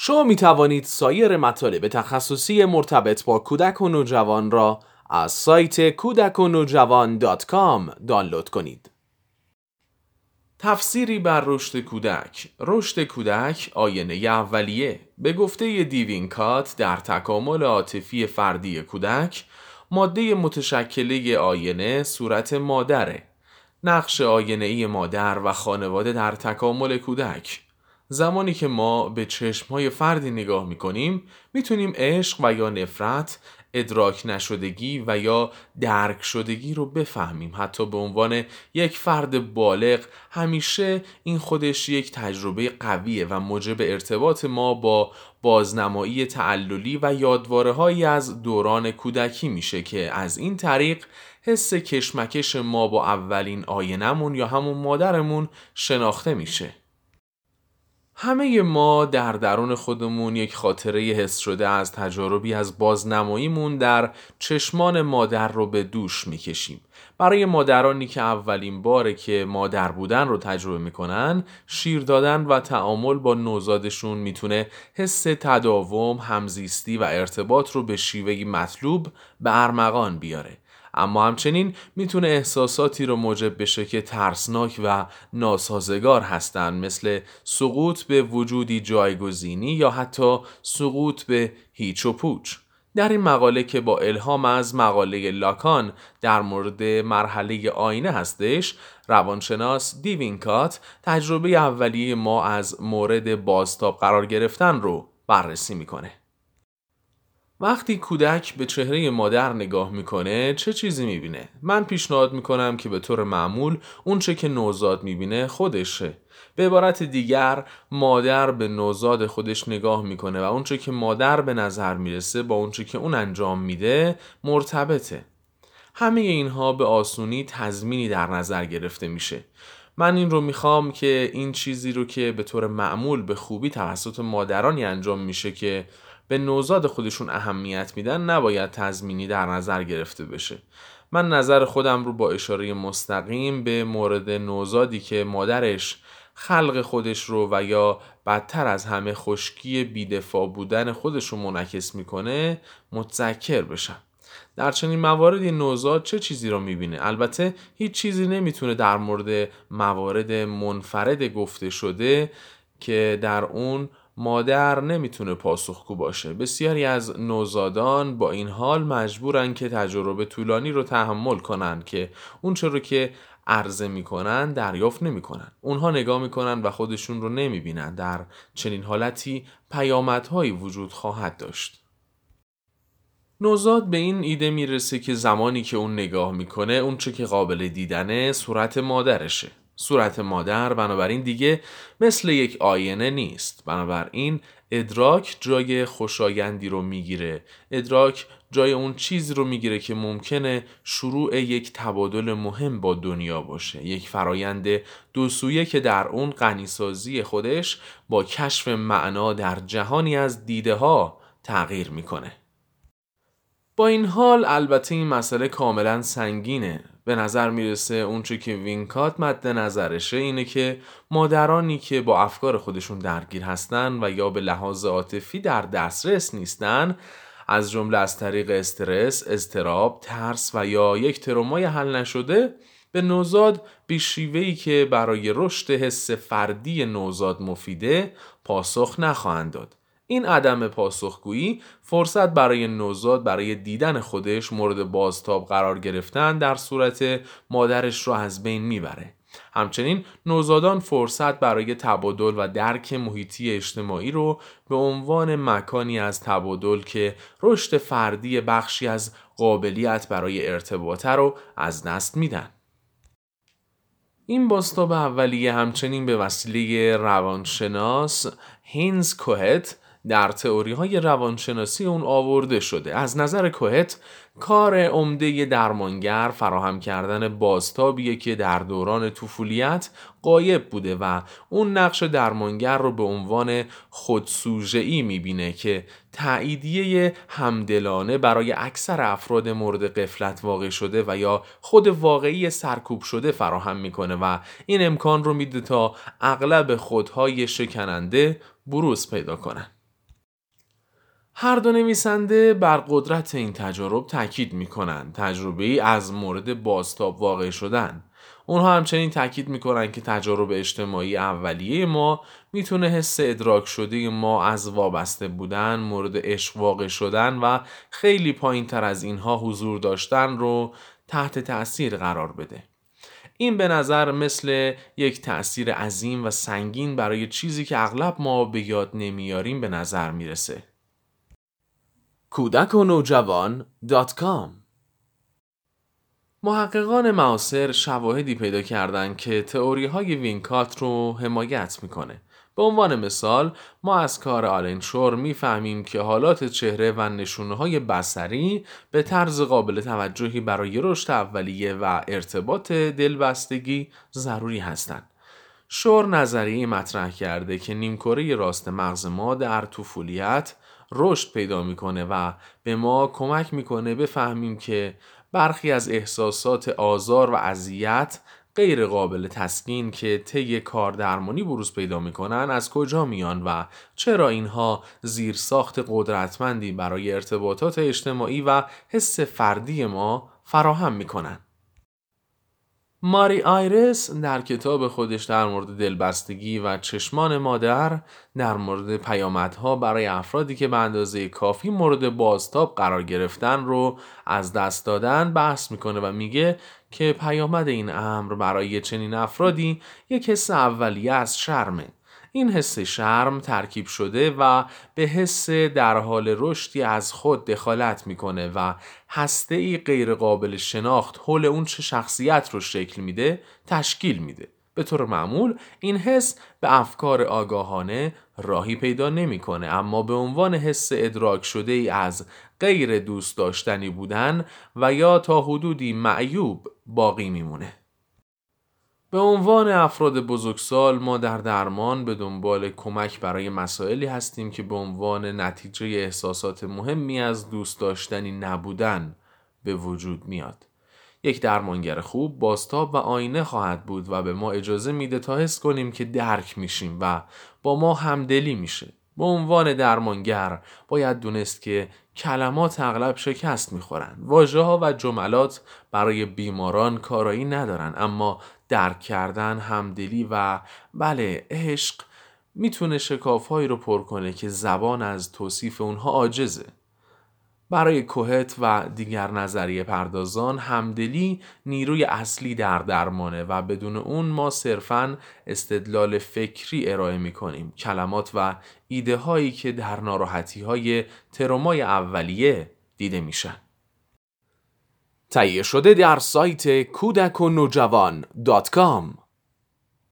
شما می توانید سایر مطالب تخصصی مرتبط با کودک و نوجوان را از سایت kudakundnojava.com دانلود کنید. تفسیری بر رشد کودک. رشد کودک آینه اولیه. به گفته دیوینکات در تکامل عاطفی فردی کودک، ماده متشکله آینه صورت مادره. نقش آینه‌ای مادر و خانواده در تکامل کودک. زمانی که ما به چشم‌های فردی نگاه می‌کنیم، می‌تونیم عشق و یا نفرت، ادراک نشدگی و یا درک شدگی رو بفهمیم. حتی به عنوان یک فرد بالغ، همیشه این خودش یک تجربه قویه و موجب ارتباط ما با بازنمایی تعللی و یادواره‌هایی از دوران کودکی میشه که از این طریق حس کشمکش ما با اولین آینمون یا همون مادرمون شناخته میشه. همه ما در درون خودمون یک خاطره حس شده از تجاربی از بازنماییمون در چشمان مادر رو به دوش میکشیم. برای مادرانی که اولین باره که مادر بودن رو تجربه میکنن، شیر دادن و تعامل با نوزادشون میتونه حس تداوم، همزیستی و ارتباط رو به شیوهی مطلوب به ارمغان بیاره. اما همچنین میتونه احساساتی رو موجب بشه که ترسناک و ناسازگار هستن، مثل سقوط به وجودی جایگزینی یا حتی سقوط به هیچ و پوچ. در این مقاله که با الهام از مقاله لاکان در مورد مرحله آینه هستش، روانشناس دیوینکات تجربه اولیه ما از مورد بازتاب قرار گرفتن رو بررسی میکنه. وقتی کودک به چهره مادر نگاه میکنه چه چیزی میبینه؟ من پیشنهاد میکنم که به طور معمول اون چه که نوزاد میبینه خودشه. به عبارت دیگر، مادر به نوزاد خودش نگاه میکنه و اون چه که مادر به نظر میرسه با اون چه که اون انجام میده مرتبطه. همه اینها به آسونی تضمینی در نظر گرفته میشه. من این رو میخوام که این چیزی رو که به طور معمول به خوبی توسط مادرانی انجام میشه که به نوزاد خودشون اهمیت میدن نباید تضمینی در نظر گرفته بشه. من نظر خودم رو با اشاره مستقیم به مورد نوزادی که مادرش خلق خودش رو و یا بدتر از همه خشکی بی‌دفاع بودن خودش رو منعکس میکنه متذکر بشم. در چنین مواردی نوزاد چه چیزی رو میبینه؟ البته هیچ چیزی نمیتونه در مورد موارد منفرد گفته شده که در اون مادر نمیتونه پاسخگو باشه. بسیاری از نوزادان با این حال مجبورن که تجربه طولانی رو تحمل کنن که اون چرا که عرضه میکنن دریافت نمیکنن. اونها نگاه میکنن و خودشون رو نمیبینن. در چنین حالتی پیامدهایی وجود خواهد داشت. نوزاد به این ایده میرسه که زمانی که اون نگاه میکنه اون چه که قابل دیدنه صورت مادرشه. صورت مادر بنابراین دیگه مثل یک آینه نیست. بنابراین ادراک جای خوشایندی رو میگیره. ادراک جای اون چیزی رو میگیره که ممکنه شروع یک تبادل مهم با دنیا باشه. یک فرایند دو سویه که در اون غنیسازی خودش با کشف معنا در جهانی از دیده ها تغییر میکنه. با این حال البته این مسئله کاملا سنگینه. به نظر میرسه اونچه که وینکات مد نظرشه اینه که مادرانی که با افکار خودشون درگیر هستن و یا به لحاظ عاطفی در دسترس نیستن، از جمله از طریق استرس، اضطراب، ترس و یا یک ترومای حل نشده، به نوزاد به شیوهی که برای رشد حس فردی نوزاد مفیده پاسخ نخواهند داد. این عدم پاسخگویی فرصت برای نوزاد برای دیدن خودش مورد بازتاب قرار گرفتن در صورت مادرش رو از بین میبره. همچنین نوزادان فرصت برای تبادل و درک محیطی اجتماعی رو به عنوان مکانی از تبادل که رشد فردی بخشی از قابلیت برای ارتباطه رو از دست میدن. این بازتاب اولیه همچنین به وسیله روانشناس هینز کوهت در تئوری‌های روانشناسی اون آورده شده. از نظر کوهت کار عمده درمانگر فراهم کردن بازتابیه که در دوران طفولیت غایب بوده و اون نقش درمانگر رو به عنوان خودسوژه‌ای میبینه که تأییدیه همدلانه برای اکثر افراد مورد غفلت واقع شده و یا خود واقعی سرکوب شده فراهم میکنه و این امکان رو میده تا اغلب خودهای شکننده بروز پیدا کنن. هر دو نویسنده بر قدرت این تجارب تاکید میکنن. تجربه‌ای از مورد بازتاب واقع شدن. اونها همچنین تاکید میکنن که تجارب اجتماعی اولیه ما میتونه حس ادراک شده ما از وابسته بودن، مورد عشق واقع شدن و خیلی پایین تر از اینها حضور داشتن رو تحت تأثیر قرار بده. این به نظر مثل یک تأثیر عظیم و سنگین برای چیزی که اغلب ما به یاد نمیاریم به نظر میرسه. کودک و نوجوان.com محققان معاصر شواهدی پیدا کردند که تئوری‌های وینکات رو حمایت میکنه. به عنوان مثال ما از کار آلن شور میفهمیم که حالات چهره و نشونه‌های بصری به طرز قابل توجهی برای رشد اولیه و ارتباط دلبستگی ضروری هستند. شور نظریه مطرح کرده که نیمکره راست مغز ما در طفولیت رشد پیدا میکنه و به ما کمک میکنه بفهمیم که برخی از احساسات آزار و اذیت غیر قابل تسکین که طی کار درمانی بروز پیدا میکنن از کجا میان و چرا اینها زیرساخت قدرتمندی برای ارتباطات اجتماعی و حس فردی ما فراهم میکنن. ماری آیرس در کتاب خودش در مورد دلبستگی و چشمان مادر در مورد پیامدها برای افرادی که به اندازه کافی مورد بازتاب قرار گرفتن رو از دست دادن بحث میکنه و میگه که پیامد این امر برای چنین افرادی یک حس اولیه از شرمه. این حس شرم ترکیب شده و به حس در حال رشدی از خود دخالت میکنه و هسته‌ای غیر قابل شناخت حول اون چه شخصیت رو شکل میده تشکیل میده. به طور معمول این حس به افکار آگاهانه راهی پیدا نمیکنه، اما به عنوان حس ادراک شده ای از غیر دوست داشتنی بودن و یا تا حدودی معیوب باقی میمونه. به عنوان افراد بزرگسال ما در درمان به دنبال کمک برای مسائلی هستیم که به عنوان نتیجه احساسات مهمی از دوست داشتنی نبودن به وجود میاد. یک درمانگر خوب بازتاب و آینه خواهد بود و به ما اجازه میده تا حس کنیم که درک میشیم و با ما همدلی میشه. به عنوان درمانگر باید دونست که کلمات اغلب شکست میخورن. واژه‌ها و جملات برای بیماران کارایی ندارن، اما درک کردن، همدلی و بله عشق میتونه شکاف‌هایی رو پر کنه که زبان از توصیف اونها عاجزه. برای کوهت و دیگر نظریه پردازان همدلی نیروی اصلی در درمانه و بدون اون ما صرفاً استدلال فکری ارائه میکنیم. کلمات و ایده هایی که در ناراحتی های ترومای اولیه دیده میشن. تهیه شده در سایت کودک و نوجوان.com